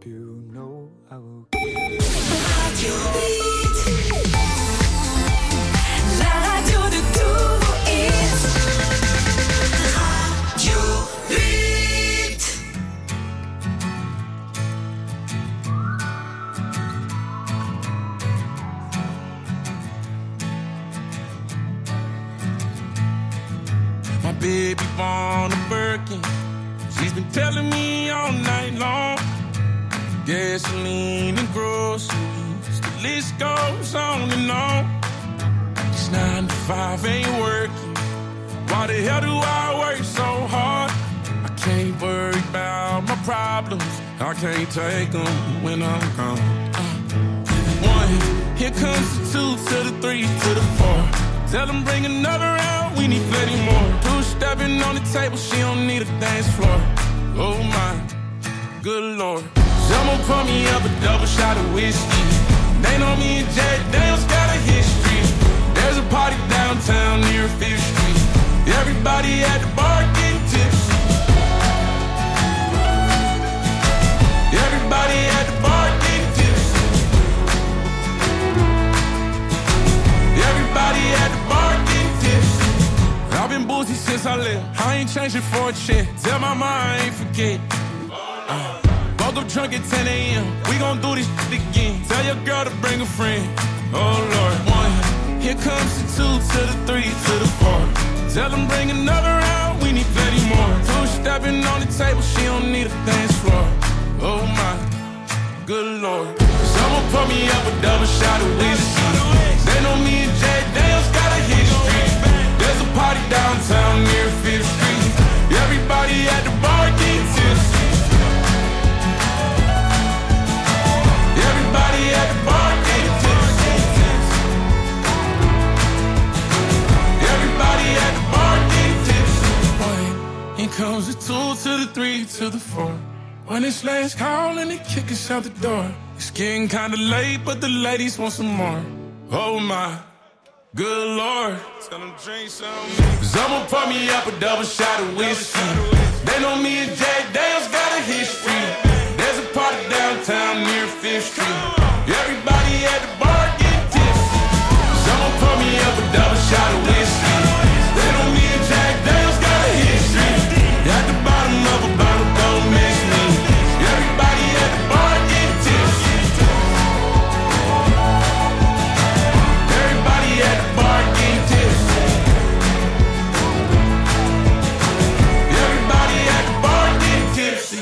you know I will give. Radio Beat, la radio de tous vos hits. Radio Beat. My baby born a Birkin. She's been telling me all night long. Gasoline and groceries, the list goes on and on. This 9 to 5 ain't working. Why the hell do I work so hard? I can't worry about my problems. I can't take them when I'm gone. 1, here comes the 2 to the 3 to the 4. Tell them bring another round, we need plenty more. 2 stepping on the table, she don't need a dance floor. Oh my, good Lord. Someone pour me up a double shot of whiskey. They know me and Jack Daniels got a history. There's a party downtown near 5th Street. Everybody at the bar getting tipsy. Everybody at the bar getting tipsy. Everybody at the bar getting tipsy. I've been boozy since I left. I ain't changing for a check. Tell my mom I ain't forget. Woke up drunk at 10 a.m. We gon' do this shit again. Tell your girl to bring a friend. Oh Lord. 1, here comes the 2 to the 3 to the 4. Tell them bring another round, we need plenty more. 2 stepping on the table, she don't need a dance floor. Oh my, good Lord. Someone pour me up a double shot of whiskey. They know me and Jack Daniels got a history. There's a party downtown near 5th Street. Everybody at the bar getting tipsy. Everybody at the bar getting tipsy. Everybody at the bar getting tipsy. Here comes the 2 to the 3 to the 4. When it's last call and they kick us out the door. It's getting kinda late, but the ladies want some more. Oh my, good Lord. Tell them drink some. Someone pour me up a double shot of whiskey. They know me and Jack Daniels got a history. There's a party downtown near 5th Street. Everybody at the bar getting tipsy. Someone pour me up a double shot of whiskey. They know me and Jack Daniels got a history. At the bottom of a bottle, don't miss me. Everybody at the bar getting tipsy. Everybody at the bar getting tipsy. Everybody at the bar getting tipsy.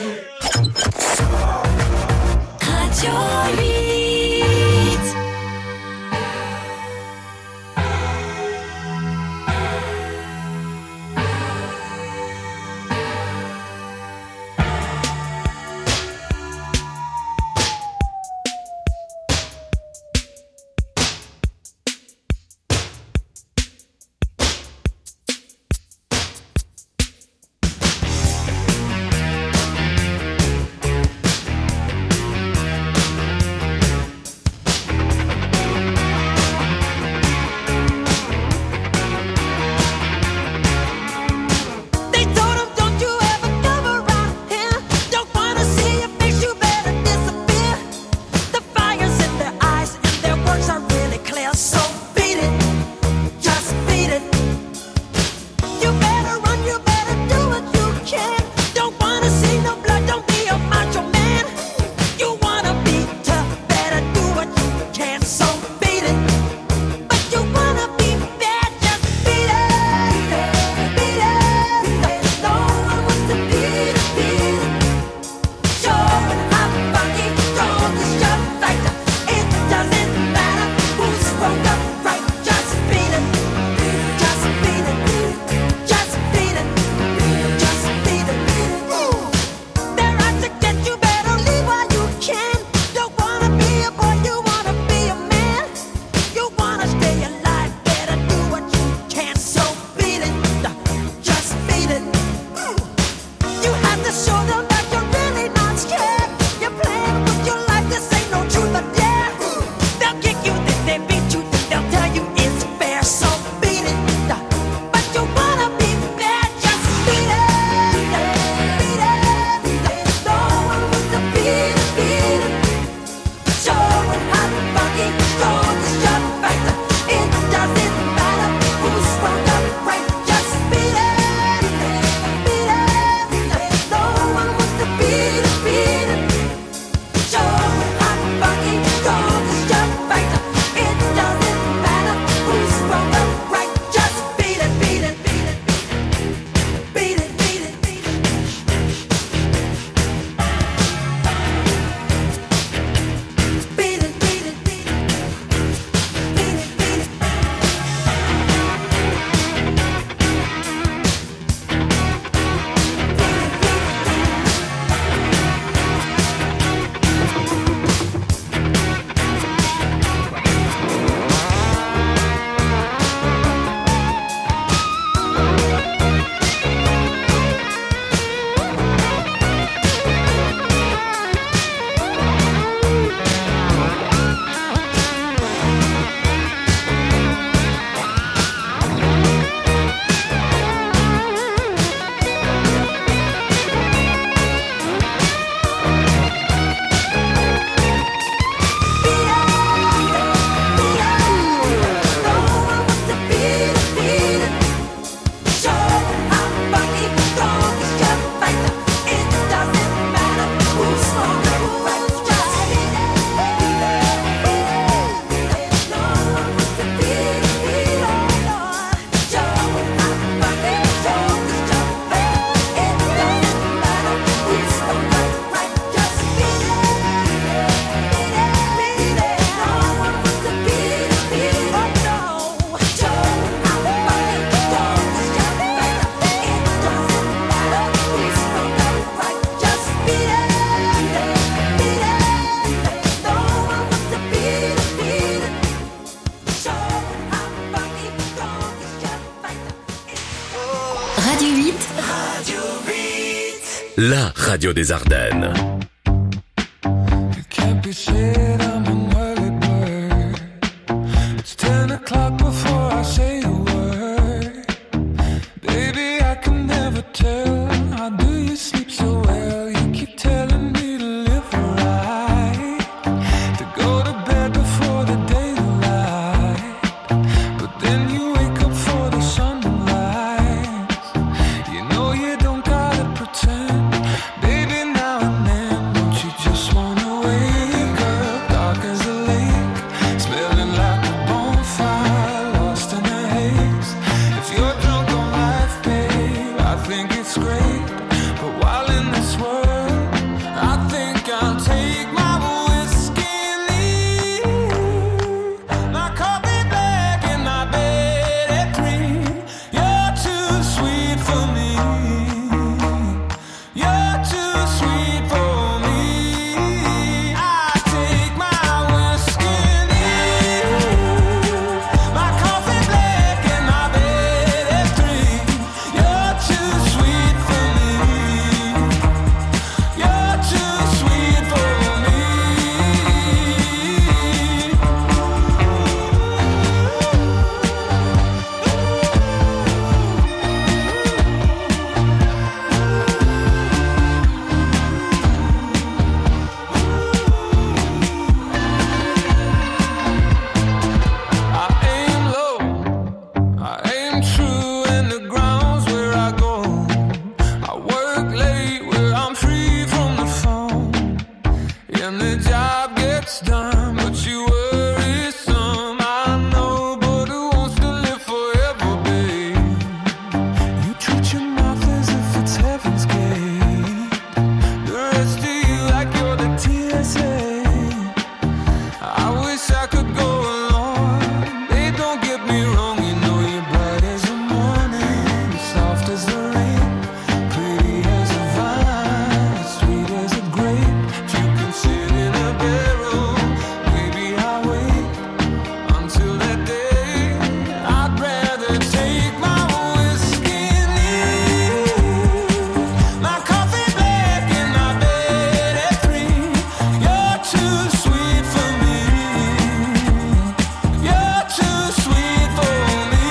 Radio Beat. la radio des Ardennes. It can't be said I'm an early bird. It's 10 o'clock before I say a word. Baby, I can never tell. How do you sleep so well? You keep telling me to live right, to go to bed before the daylight, but then you wake up for the sunrise. You know you don't gotta pretend. Baby, now and then, don't you just wanna wake up dark as a lake, smelling like a bonfire, lost in a haze. If you're drunk on life, babe, I think it's great. But while in this world, I think I'll take my whiskey and leave. My coffee black and my bed at 3. You're too sweet for me. You're too sweet for me. I take my whiskey and leave. My coffee black and my bed at 3. You're too sweet for me. You're too sweet for me. I aim low, I aim true, and the ground's where I go. I work late where I'm free from the phone, and the job gets done, but you worry some. I know, but who wants to live forever, babe? You treat your mouth as if it's heaven's gate. The rest of you like you're the TSA. I wish I could go along. Babe, don't get me wrong, you know you're bright as the morning, soft as the rain, pretty as a vine, sweet as a grape. If you can sit in a barrel, maybe I'll wait until that day. I'd rather take my whiskey and leave. My coffee black and my bed at 3. You're too sweet for me. You're too sweet for me.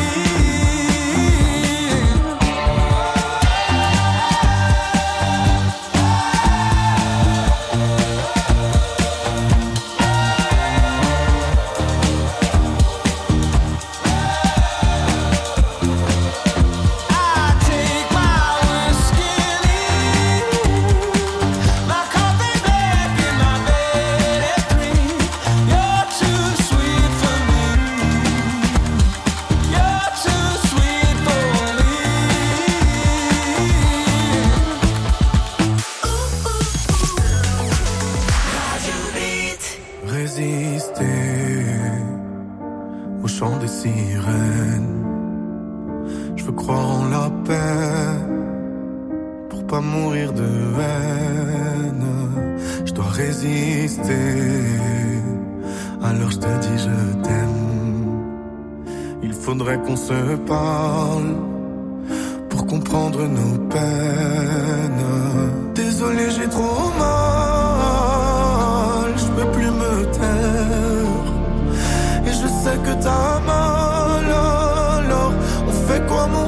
I take my whiskey and leave. My coffee black and my bed at 3. You're too sweet for me. You're too sweet for me. Résister au chant des sirènes. Je veux croire en la paix pour pas mourir de haine. Je dois résister. Alors je te dis je t'aime. Il faudrait qu'on se parle pour comprendre nos peines. Désolé, j'ai trop mal. Je peux plus me taire. Et je sais que t'as mal. Alors on fait quoi mon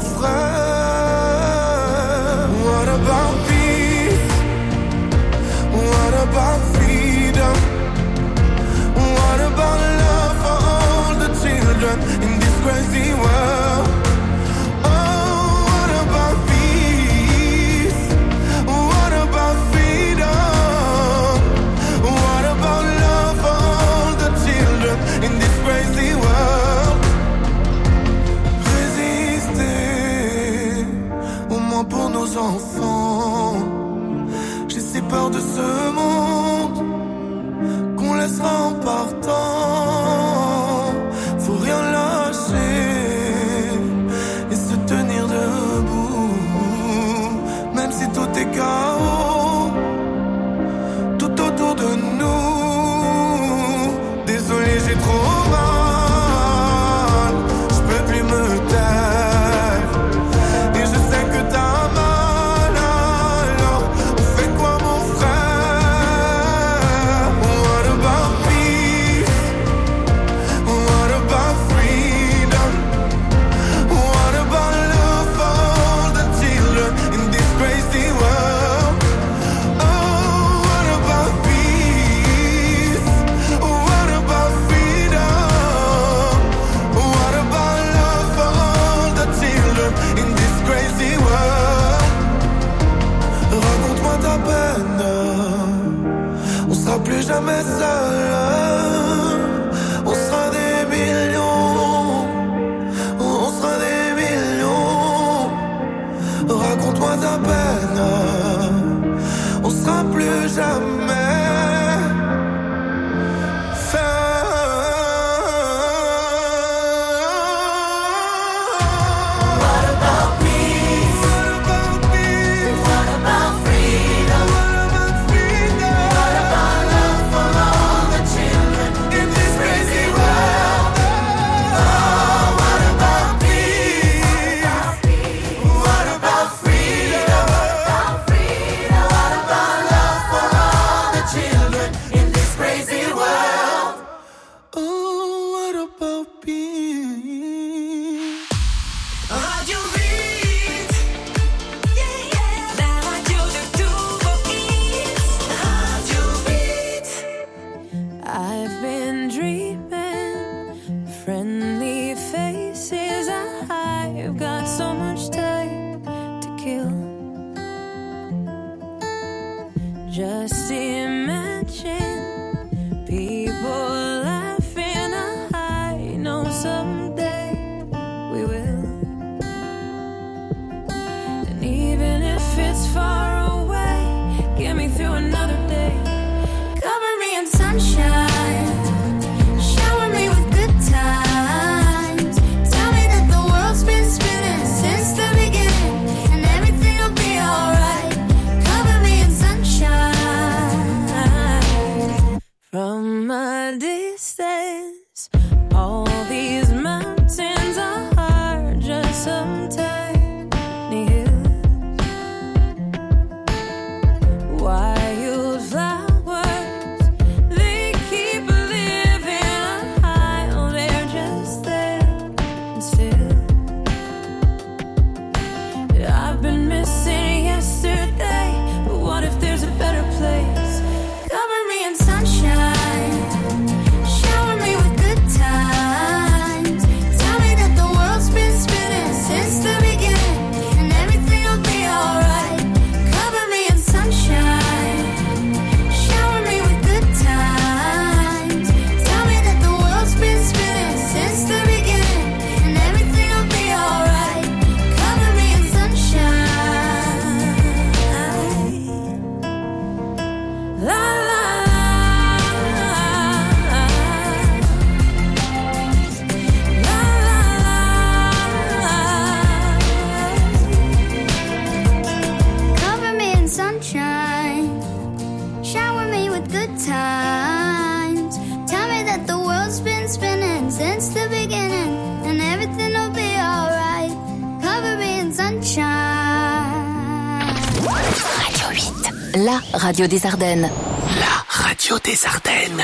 frère? What about peace? What about freedom? What about love for all the children in this crazy world? Oh, what about peace? What about freedom? What about love for all the children in this crazy world? Résister, au moins pour nos enfants. J'ai si peur de ce monde qu'on laissera en partant. Faut rien lâcher. On sera plus jamais seul. On sera des millions. On sera des millions. Raconte-moi ta peine. On sera plus jamais La radio des Ardennes. La radio des Ardennes.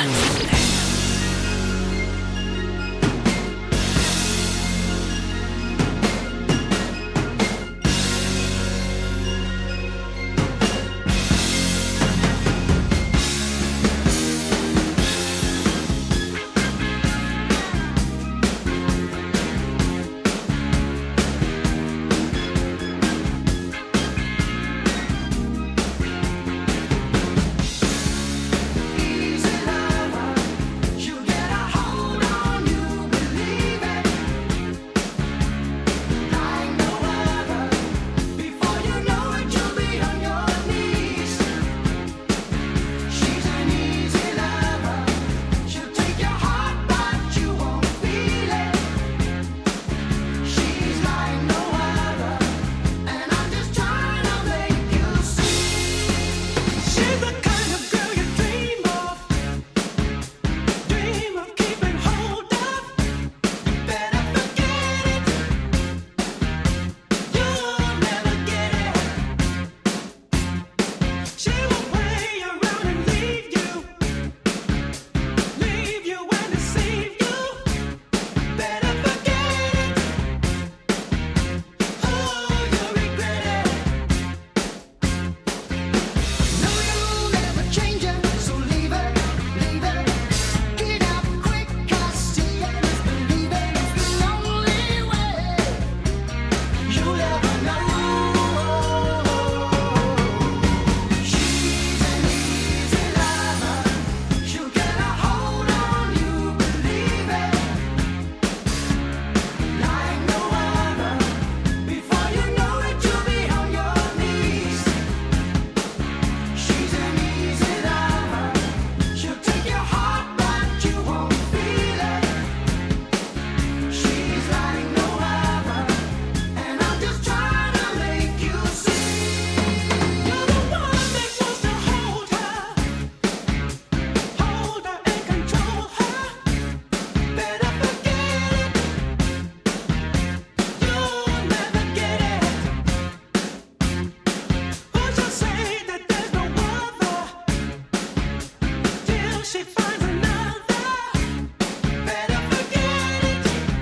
she finds another, better forget it.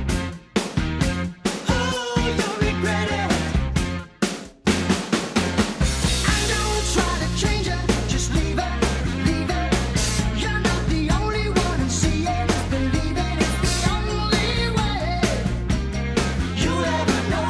Oh, you'll regret it. And don't try to change her, just leave her, leave her. You're not the only one who see it, believe it. It's the only way you'll ever know.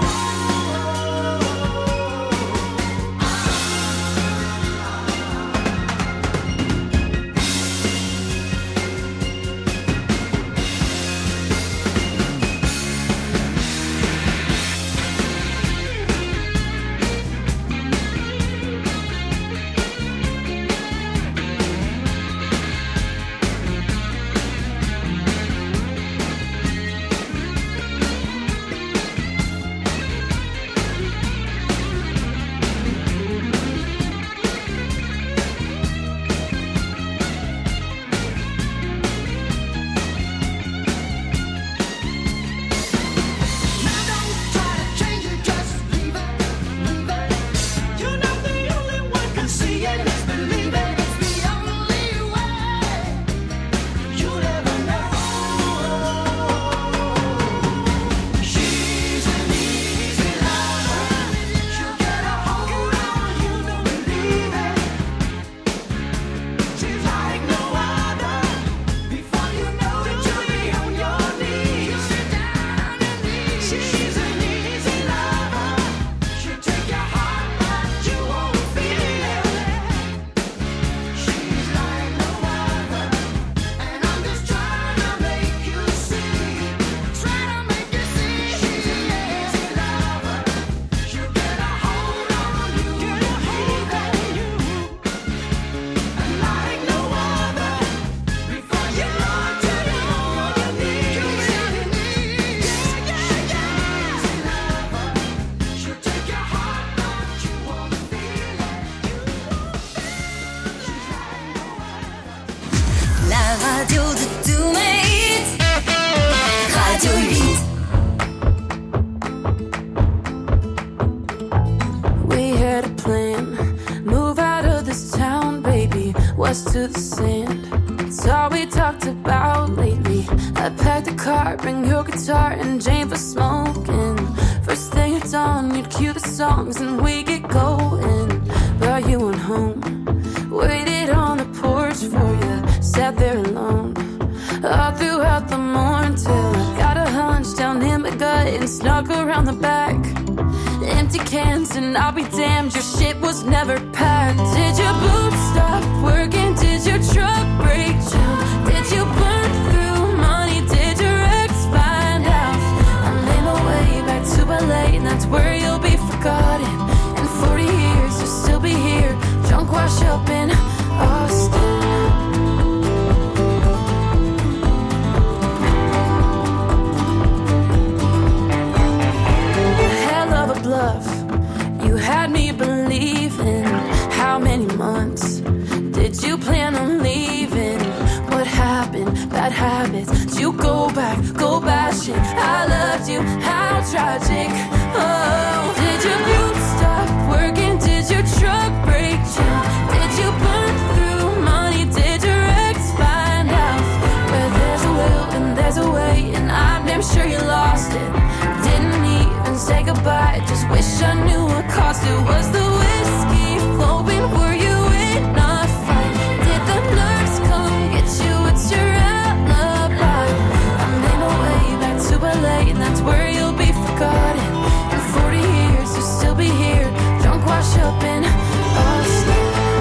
To the sand, it's all we talked about lately. I packed a car, bring your guitar and Jane for smoking. First thing at dawn, you'd cue the songs and we get going. But you went home, waited on the porch for you, sat there alone all throughout the morning till I got a hunch down in my gut and snuck around the back. Empty cans and I'll be damned, your shit was never packed. Did your boots stop working? Did your truck break down? Did you burn through money? Did your ex find out? I made my way back to LA and that's where you'll be forgotten. In 40 years you'll still be here, drunk wash up in Austin. Bluff. You had me believing. How many months did you plan on leaving? What happened? Bad habits. Did you go back, go bashing? I loved you, how tragic. Oh, did your boots stop working? Did your truck break down? Did you burn through money? Did your ex find out? Where there's a will and there's a way, and I'm damn sure you lost it. Didn't even say goodbye, just wish I knew what caused it. Was the whiskey flowing? Were you in a fight? Did the nurse come get you? It's your alibi. I made my way back to LA and that's where you'll be forgotten. In 40 years you'll still be here, drunk wash up in Austin.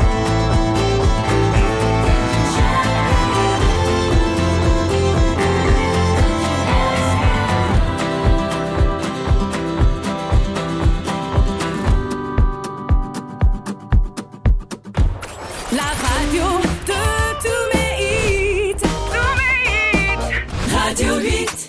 La radio de tous mes hits. Radio 8.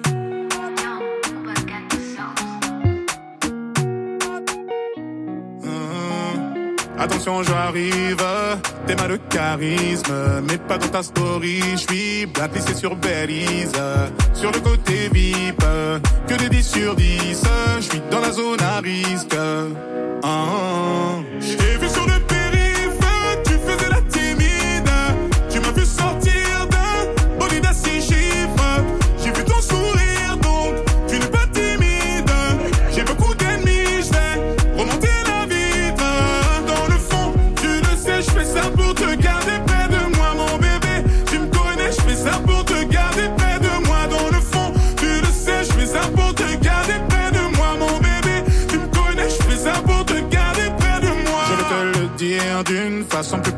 Attention, j'arrive, t'es mal de charisme, mais pas dans ta story. J'suis blacklissé sur Belize, sur le côté VIP, que des 10 sur 10. J'suis dans la zone à risque. J'ai vu sur le périph', tu faisais la timide. Tu m'as vu sortir.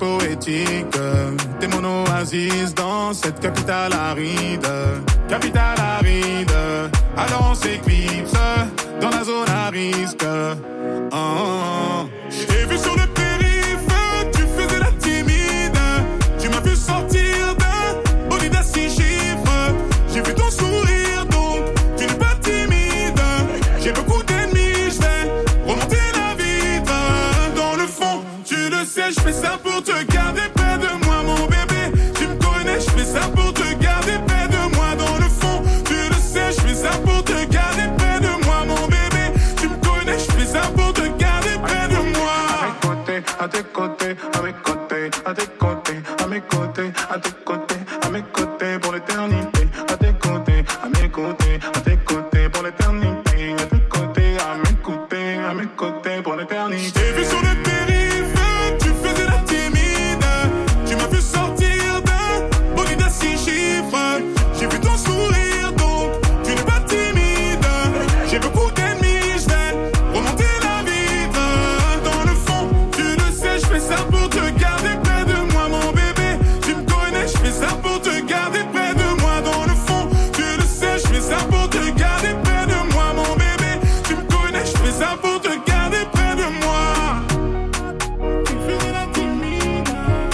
poétique. T'es mon oasis dans cette capitale aride. Capitale aride. Alors on s'éclipse dans la zone à risque. J'ai vu sur le périph', tu faisais la timide. Tu m'as vu sortir d'un bolide à 6 chiffres. J'ai vu ton sourire donc tu n'es pas timide. J'ai beaucoup d'ennemis, je vais remonter la vitre. Dans le fond, tu le sais, je fais ça pour te garder près de moi, mon bébé. Tu me connais, je fais ça pour te garder près de moi. Dans le fond, tu le sais, je fais ça pour te garder près de moi, mon bébé. Tu me connais, je fais ça pour te garder près de moi. À tes côtés, à mes côtés, à tes côtés, à mes côtés, à tes côtés, à mes côtés pour l'éternité. À tes côtés, à mes côtés, à tes côtés pour l'éternité. À tes côtés, à mes côtés pour l'éternité. J'ai vu sur le périph', tu faisais la timide. Tu m'as vu sortir d'un bolide à 6 chiffres. J'ai vu ton sourire donc tu n'es pas timide. J'ai beaucoup d'ennemis, je vais remonter la vitre. Dans le fond, tu le sais, je fais ça pour te garder près de moi, mon bébé. Tu me connais, je fais ça pour te garder près de moi. Dans le fond, tu le sais, je fais ça pour te garder près de moi, mon bébé. Tu me connais, je fais ça pour te garder près de moi. Tu faisais la timide.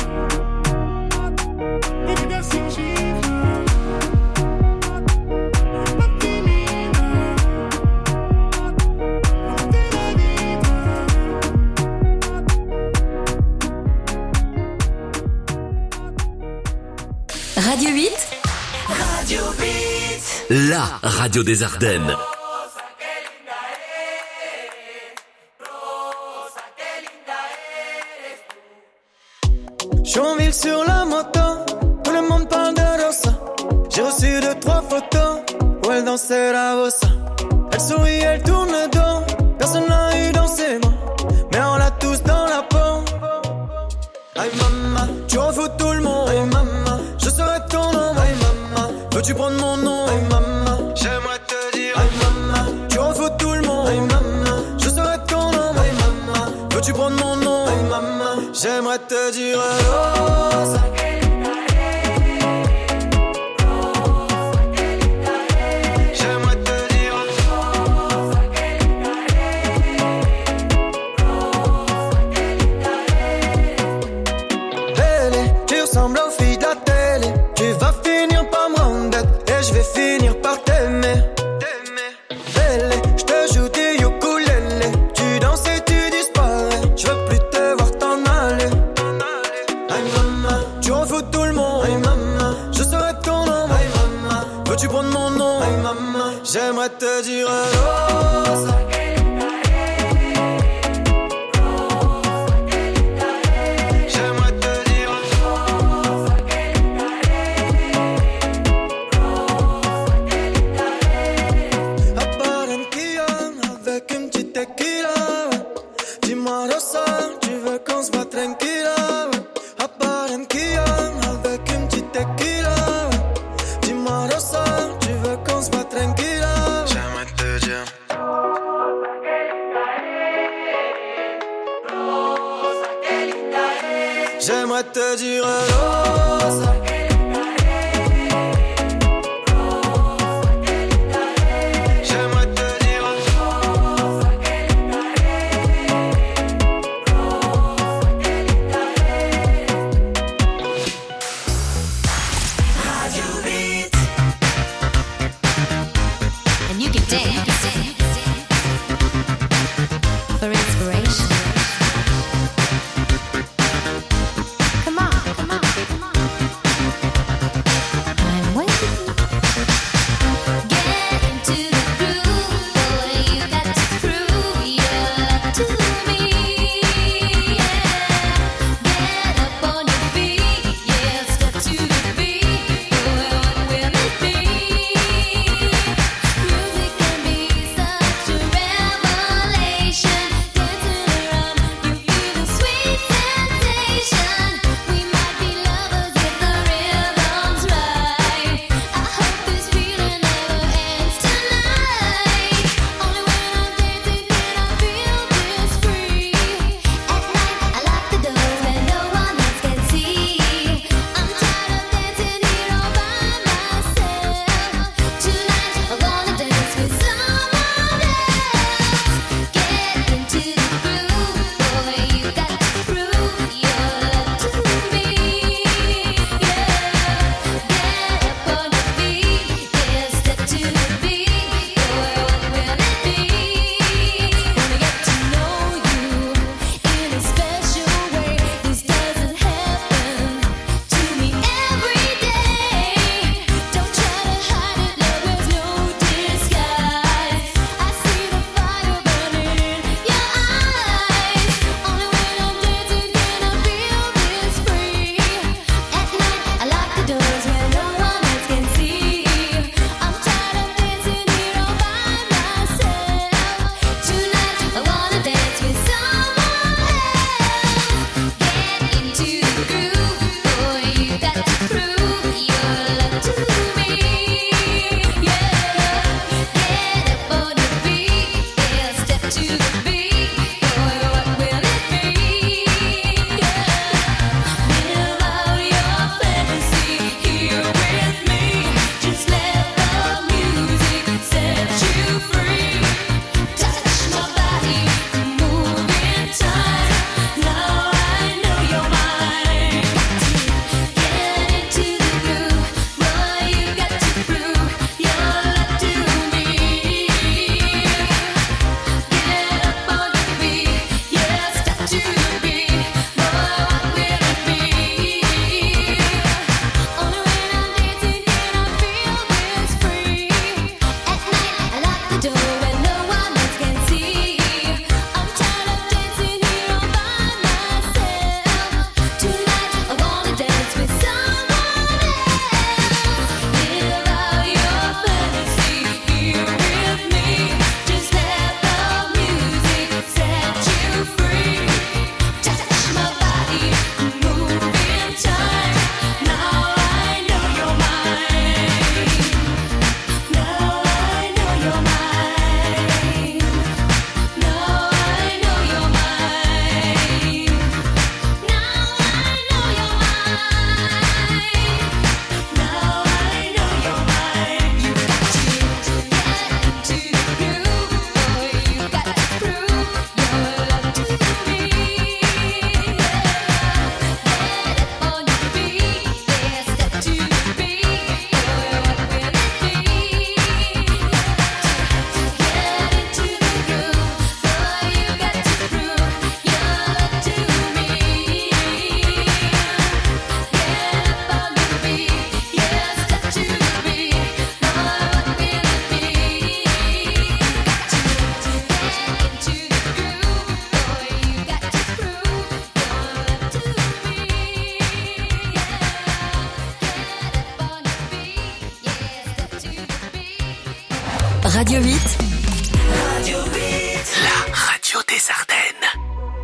Bolide à 6 chiffres. Pas timide. Remonter la vitre. Radio 8. La radio des Ardennes. Je suis en ville sur la moto, tout le monde parle de Rosa. J'ai reçu 2-3 photos où elle dansait la bossa. Elle sourit, elle tourne le dos, personne n'a eu dans ses mains, mais on l'a tous dans la peau. Aïe maman, tu en fous tout le monde. Aïe maman, je serai ton nom. Aïe maman, veux-tu prendre mon nom? Aïe maman, j'aimerais te dire. Aïe maman, tu en fous tout le monde. Aïe maman, je serai ton nom. Aïe maman, veux-tu prendre mon nom? Aïe maman, j'aimerais te dire. Rosa. J'aimerais te dire. Belle, tu ressembles aux filles de la télé. Tu vas finir par me rendre bête et je vais finir par t'aimer. Belle, je te joue du ukulélé. Tu danses et tu disparais. Je veux plus te voir t'en aller. Aïe maman, tu en fous tout le monde. Aïe maman, je serai ton nom. Aïe maman, veux-tu prendre mon nom? Aïe maman, j'aimerais te dire. Rosa. J'aimerais te dire. À Barranquilla, avec une petite tequila. Dis-moi Rosa, tu veux qu'on se voit tranquilla. À Barranquilla, avec une petite tequila. Dis-moi Rosa, tu veux qu'on se voit tranquilla. J'aimerais te dire. J'aimerais te dire Rosa. J'aimerais te dire. Radio 8. Radio 8. La radio des Ardennes.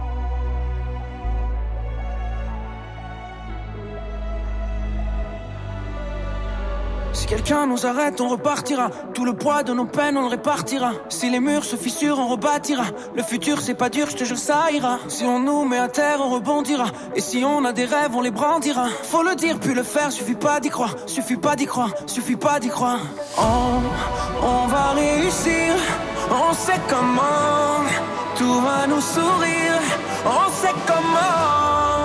Si quelqu'un nous arrête, on repartira. Tout le poids de nos peines, on le répartira. Si les murs se fissurent, on rebâtira. Le futur, c'est pas dur, je te jure, ça ira. Si on nous met à terre, on rebondira. Et si on a des rêves, on les brandira. Faut le dire, puis le faire, suffit pas d'y croire. Suffit pas d'y croire, suffit pas d'y croire. On va réussir, on sait comment. Tout va nous sourire, on sait comment.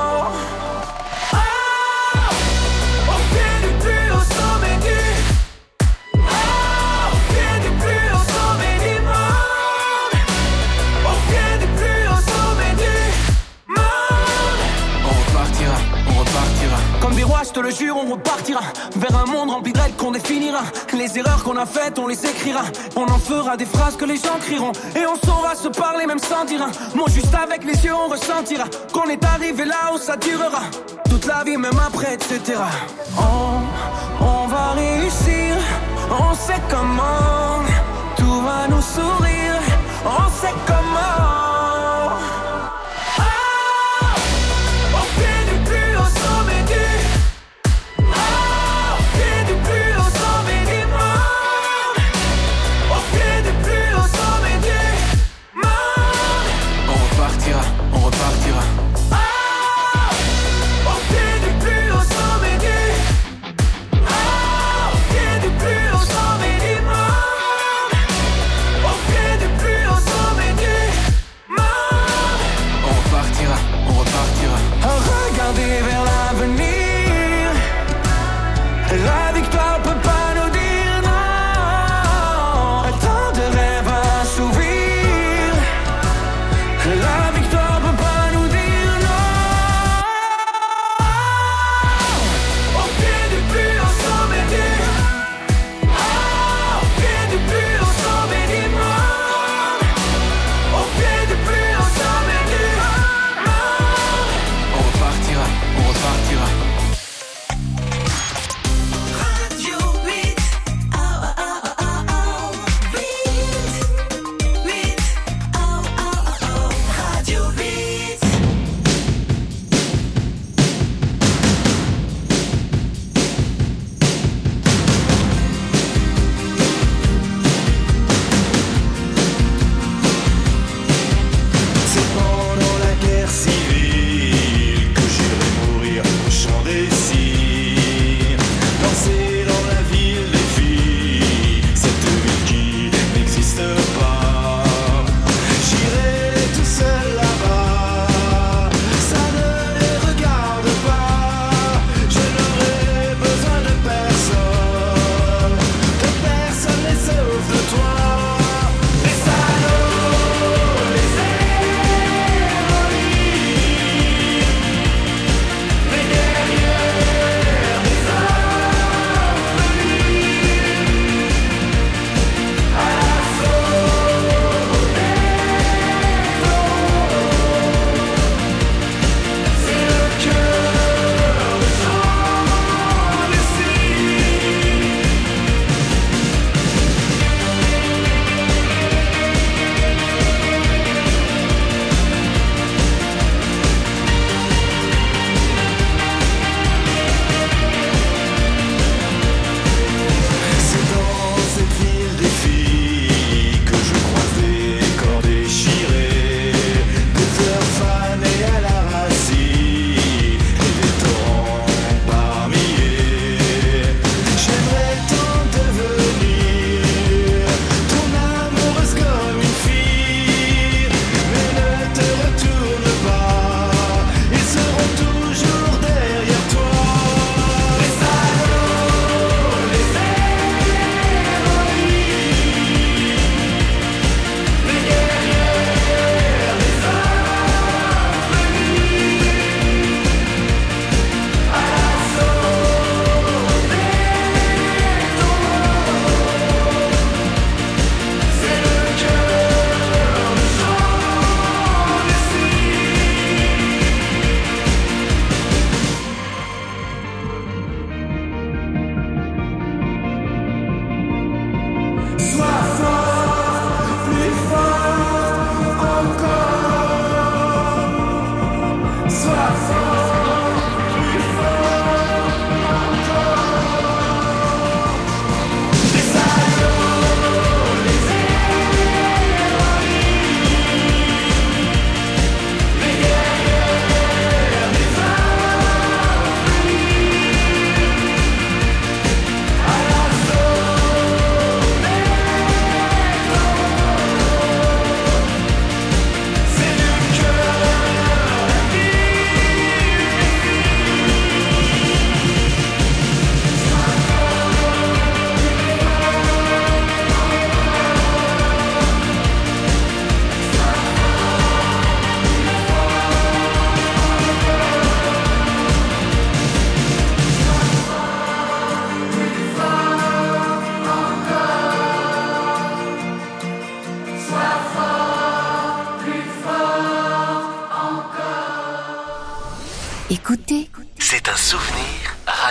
Comme des rois, je te le jure, on repartira vers un monde rempli de règles qu'on définira. Les erreurs qu'on a faites, on les écrira. On en fera des phrases que les gens crieront. Et on saura se parler même sans dire un mot. Juste avec les yeux, on ressentira qu'on est arrivé là où ça durera toute la vie, même après, etc. On va réussir, on sait comment. Tout va nous sourire, on sait comment. Sommet du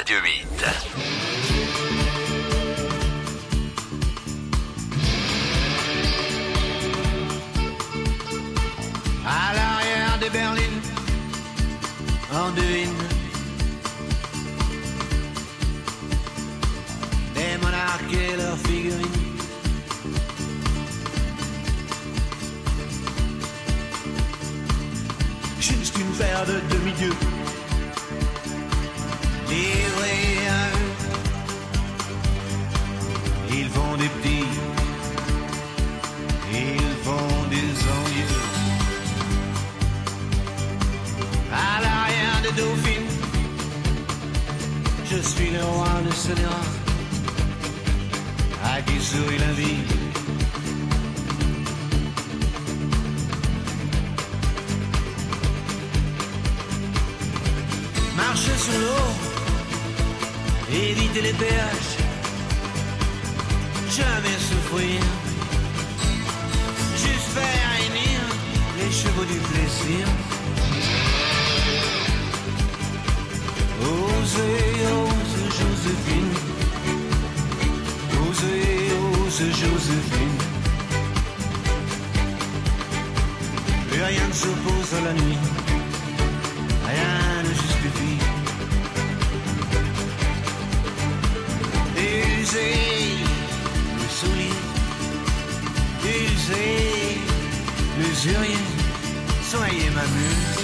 Radio 8. À l'arrière des berlines, en devine des monarques et leurs figurines. Juste une paire de demi-dieux livrés à eux. Ils font des petits, ils font des envieux. À l'arrière des dauphines, je suis le roi de Sénéra, à qui sourit la vie. Marcher sur l'eau, éviter les péages, jamais souffrir, juste faire réunir les chevaux du plaisir. Osez, ose Joséphine, osez, ose Joséphine. Et rien ne s'oppose à la nuit, rien ne justifie. Usez le soulier, usez l'usurier, soyez ma muse.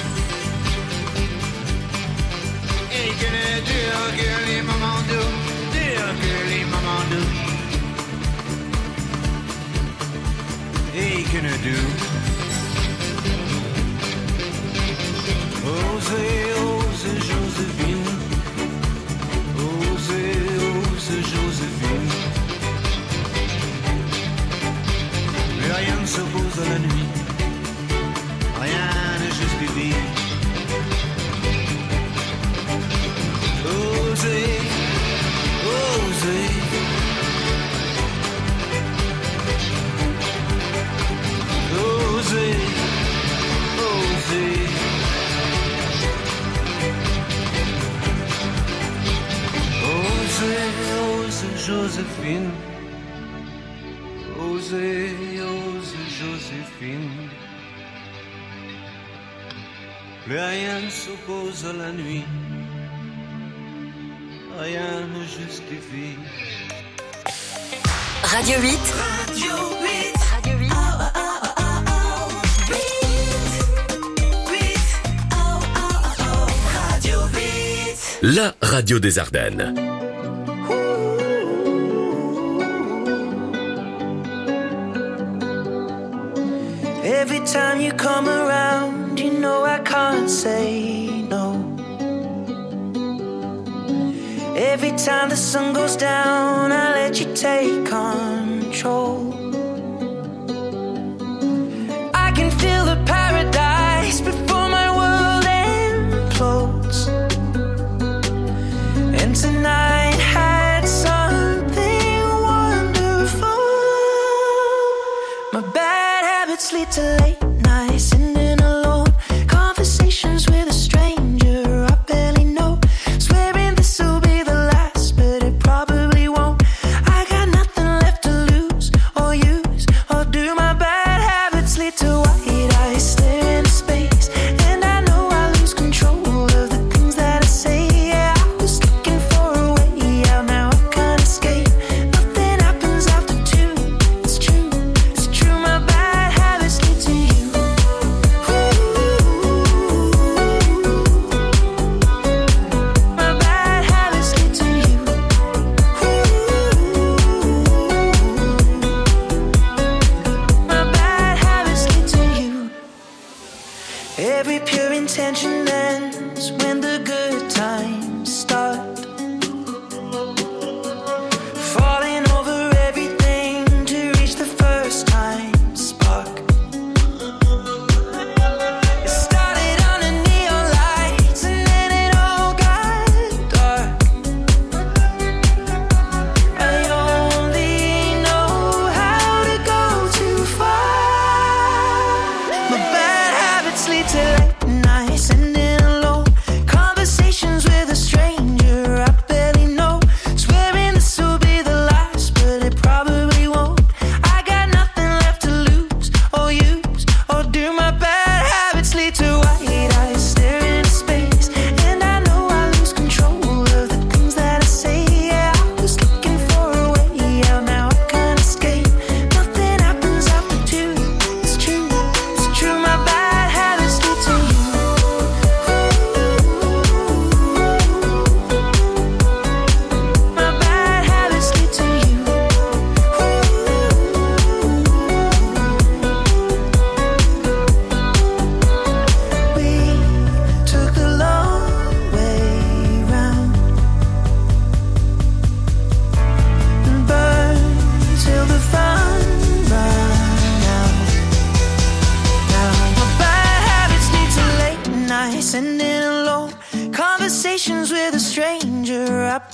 Et que ne durent que les moments doux, durent que les moments doux. Et que ne durent. Osez, ose Joséphine, osez, ose Joséphine. Mais rien ne s'oppose à la nuit, rien ne justifie. Osez, osez. Osez, osez. Osez, ose Joséphine. Osez, ose Joséphine. Plus rien ne s'oppose à la nuit, rien ne justifie. Radio 8. Radio 8. Radio 8. Radio 8. La radio des Ardennes. Every time you come around, you know I can't say no. Every time the sun goes down, I let you take control. I can feel the paradise before my world implodes. And tonight had something wonderful. My bad habits lead to late nights, sitting alone, conversations with a stranger I barely know, swearing this will be the last, but it probably won't. I got nothing left to lose or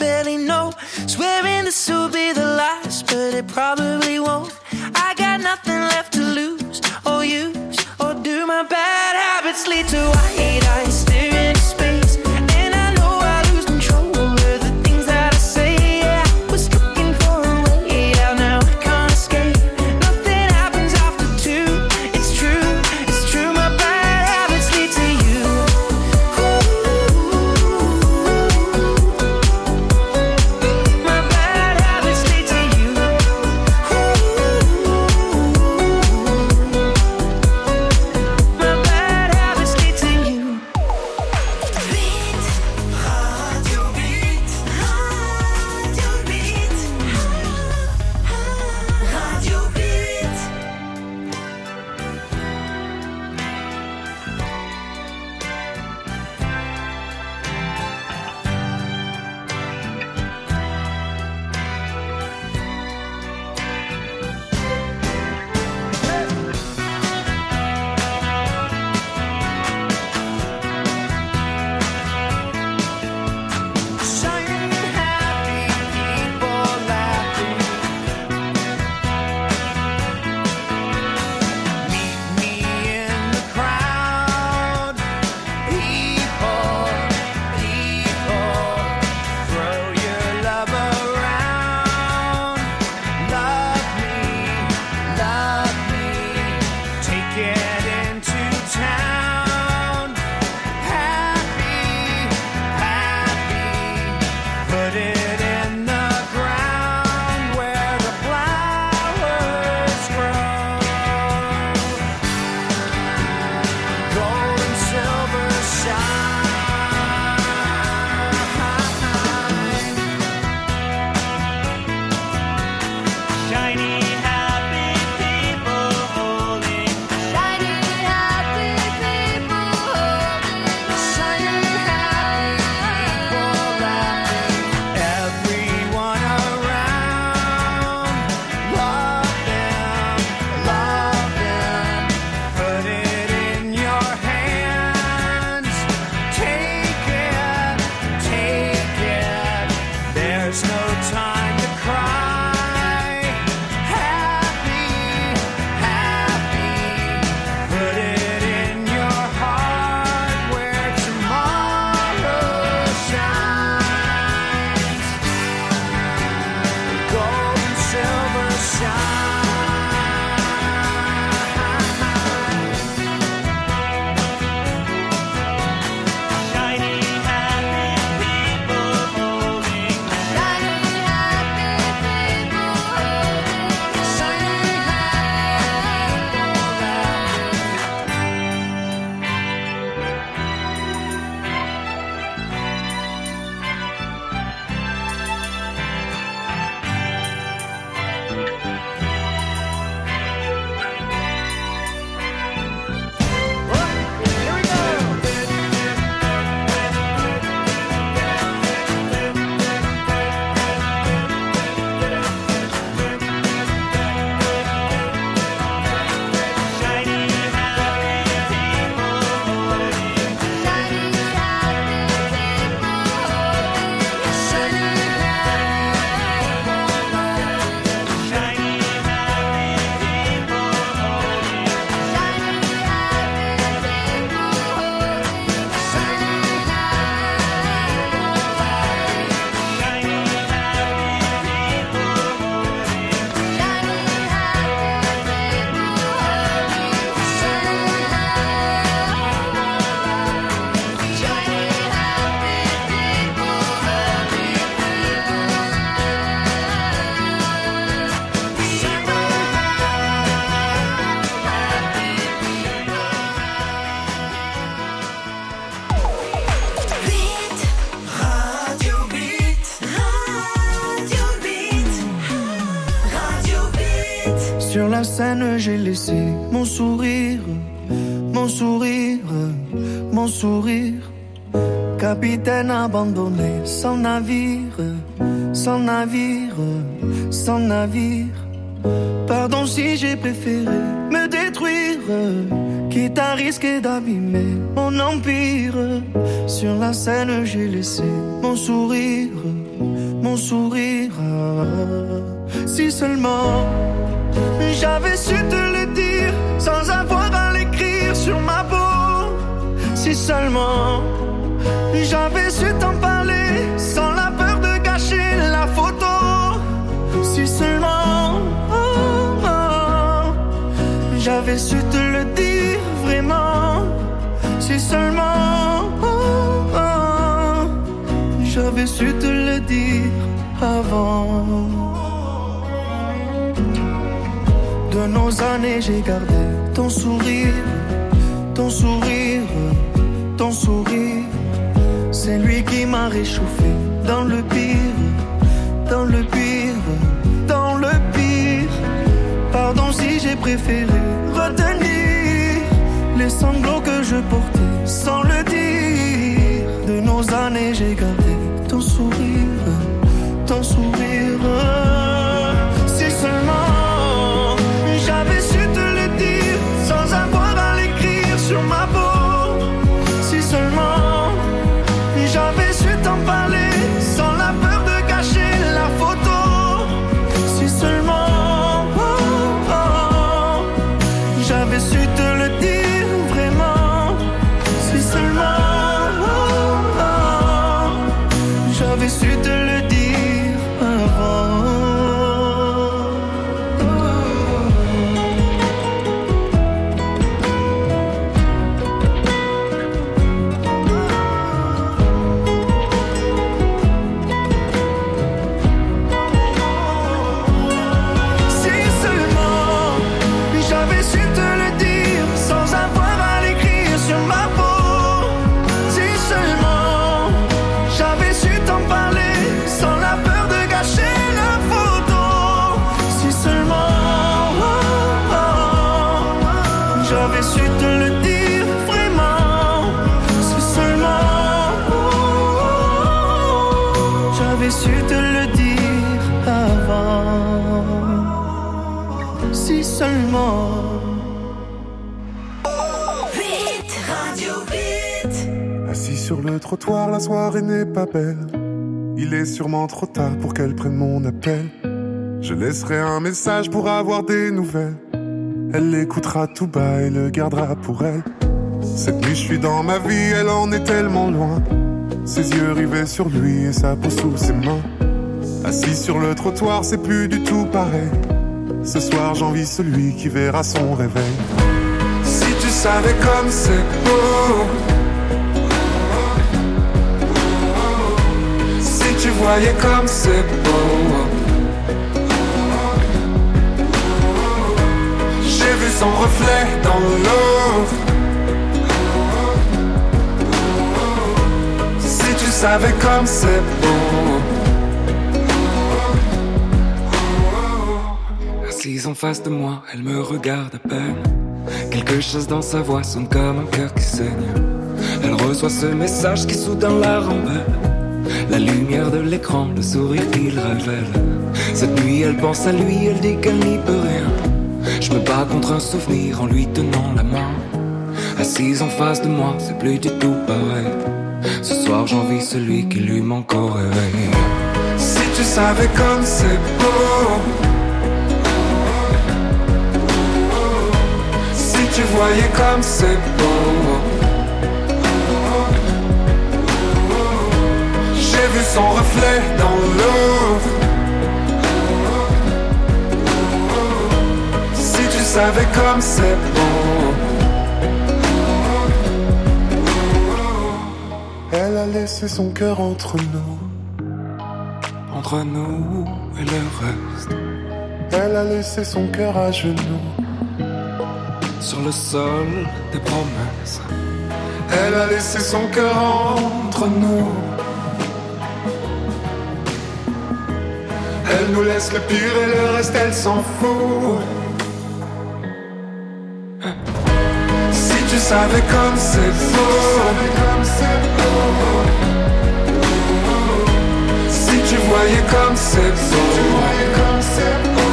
barely know. Swearing this will be the last, but it probably won't. I got nothing left to lose or use, or do my bad habits lead to white eyes staring into space? And I know I lose control of the things that I say. Yeah, I was looking for a way out, now I can't escape. Nothing happens after two. It's true, my bad habits lead to you. My bad habits lead to you. My bad habits lead to you. Beat, Radio Beat, Radio Beat, Radio Beat. Shining happy people laughing. Meet me in the crowd. People, throw your love around. Love me, take it into town. Happy, put it in the ground where the flowers grow. Gold and silver shine. Shiny, happy people holding. Shiny, happy people holding. Shiny, happy people laughing. Everyone around, love them. Put it in your hands. Take it. There's no time to cry. Happy, put it in your heart where tomorrow shines. Gold and silver shine. Shiny, happy people holding hands. Shiny, happy people holding. Shiny, happy Sur la scène, j'ai laissé mon sourire, mon sourire, mon sourire. Capitaine abandonné, sans navire, sans navire, sans navire. Pardon si j'ai préféré me détruire, quitte à risquer d'abîmer mon empire. Sur la scène, j'ai laissé mon sourire, mon sourire. Si seulement j'avais su te le dire sans avoir à l'écrire sur ma peau. Si seulement j'avais su t'en parler sans la peur de gâcher la photo. Si seulement j'avais su te le dire vraiment. Si seulement j'avais su te le dire avant. De nos années j'ai gardé ton sourire, ton sourire, ton sourire. C'est lui qui m'a réchauffé dans le pire, dans le pire, dans le pire. Pardon si j'ai préféré retenir les sanglots que je portais sans le dire. De nos années j'ai gardé ton sourire, ton sourire. Si seulement j'avais su te le dire sans avoir à l'écrire sur ma peau. Si seulement j'avais su t'en parler sans la peur de gâcher la photo. Si seulement j'avais su te le dire vraiment. Si seulement j'avais su te le dire avant. Su te le dire avant. Si seulement. Hit Radio Hit. Assis sur le trottoir, la soirée n'est pas belle. Il est sûrement trop tard pour qu'elle prenne mon appel. Je laisserai un message pour avoir des nouvelles. Elle l'écoutera tout bas et le gardera pour elle. Cette nuit je suis dans ma vie, elle en est tellement loin. Ses yeux rivés sur lui et sa peau sous ses mains. Assis sur le trottoir, c'est plus du tout pareil. Ce soir, j'envie celui qui verra son réveil. Si tu savais comme c'est beau, si tu voyais comme c'est beau. J'ai vu son reflet dans l'eau. Tu savais comme c'est beau. Assise en face de moi, elle me regarde à peine. Quelque chose dans sa voix sonne comme un cœur qui saigne. Elle reçoit ce message qui soudain la rend belle. La lumière de l'écran, le sourire qu'il révèle. Cette nuit elle pense à lui, elle dit qu'elle n'y peut rien. Je me bats contre un souvenir en lui tenant la main. Assise en face de moi, c'est plus du tout pareil. Ce soir j'envie celui qui lui manque au réveil. Si tu savais comme c'est beau, si tu voyais comme c'est beau. J'ai vu son reflet dans l'eau. Si tu savais comme c'est beau. Elle a laissé son cœur entre nous. Entre nous et le reste. Elle a laissé son cœur à genoux. Sur le sol des promesses. Elle a laissé son cœur entre nous. Elle nous laisse le pire et le reste elle s'en fout. Si tu savais comme c'est beau. Si tu voyais comme c'est beau.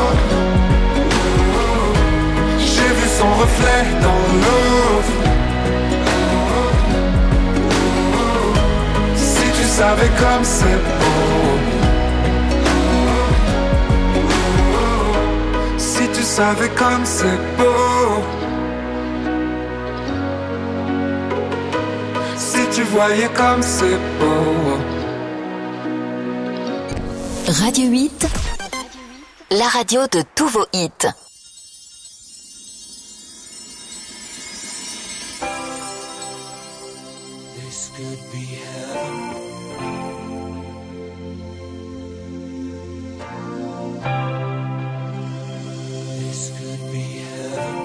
J'ai vu son reflet dans l'eau. Si tu savais comme c'est beau. savais comme c'est beau. Si tu voyais comme c'est beau. Radio 8, la radio de tous vos hits. This could be heaven. This could be heaven.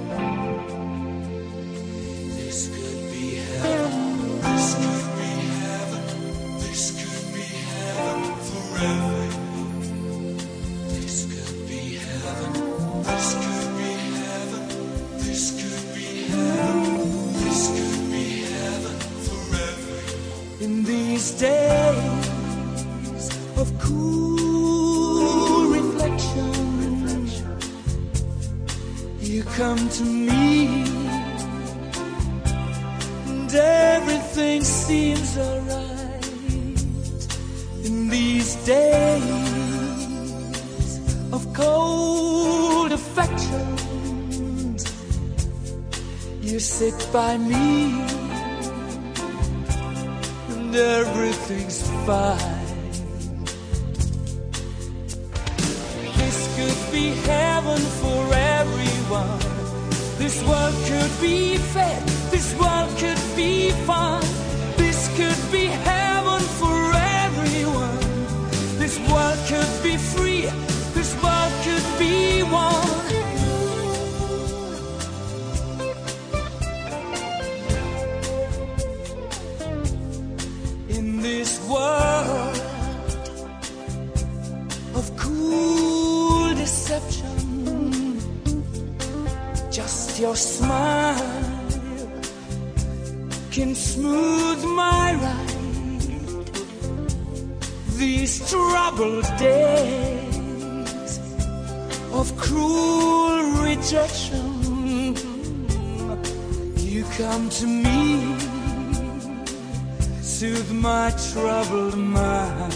This could be heaven. This could be heaven. This could be heaven forever. This could be heaven. This could be heaven. This could be heaven. This could be heaven forever. In these days of cool reflection, you come to me, and everything seems alright. In these days of cold affection, you sit by me, and everything's fine. This could be heaven for everyone. This world could be fair. This world could be fun. This could be heaven for everyone. This world could be free. This world could be one. In this world of cool deception, just your smile can smooth my ride. These troubled days of cruel rejection, you come to me, soothe my troubled mind.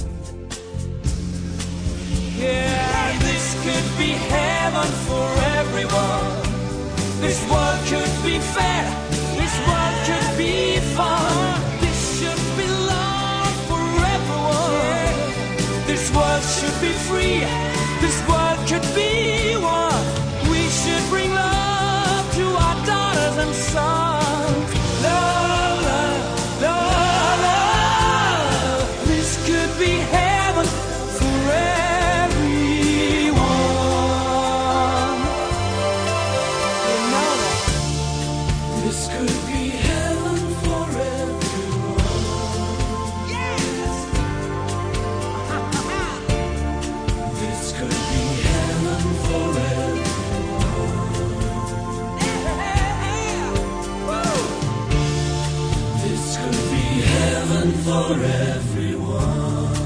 Yeah, this could be heaven for everyone. This world could be fair. This world could be fun. This should be love for everyone. This world should be free. This world could be one. We should bring love to our daughters and sons. Love, love, love, love. This could be heaven for everyone. You know that. This could be heaven for everyone. Yes. This could be heaven for everyone. Woo. This could be heaven for everyone.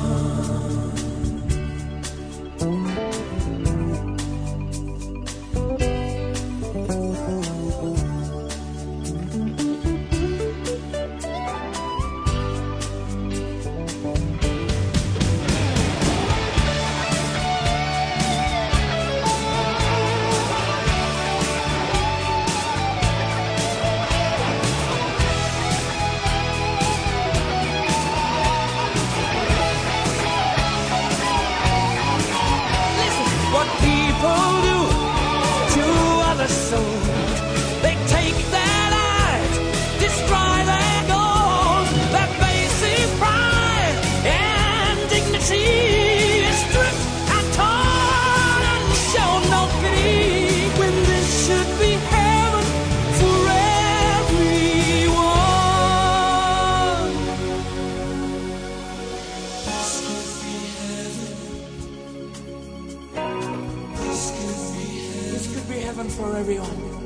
What people do to other souls, they take their lives, destroy their goals, their basic pride and dignity is stripped and torn and show no pity, when this should be heaven for everyone. This could be heaven. This could be heaven for everyone.